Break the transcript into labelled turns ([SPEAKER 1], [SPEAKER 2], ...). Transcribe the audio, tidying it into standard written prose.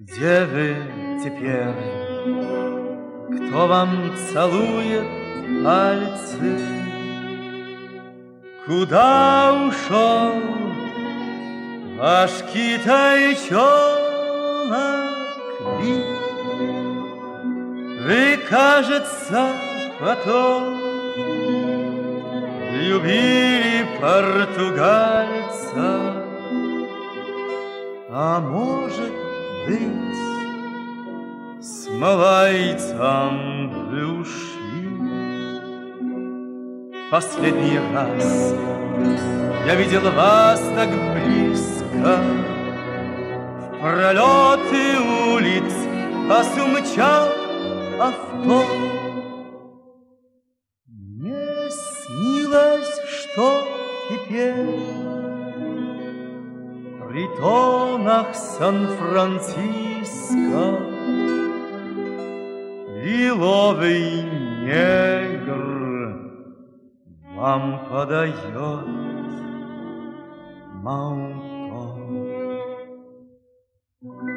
[SPEAKER 1] Где вы теперь? Кто вам целует пальцы? Куда ушел ваш китайчонок Ли? Вы, кажется, потом любили португальца, а может быть, с малайцем вы ушли. Последний раз я видел вас так близко, в пролеты улиц вас умчал авто. Мне снилось, что теперь в притонах Сан-Франциско лиловый негр вам подает молоток.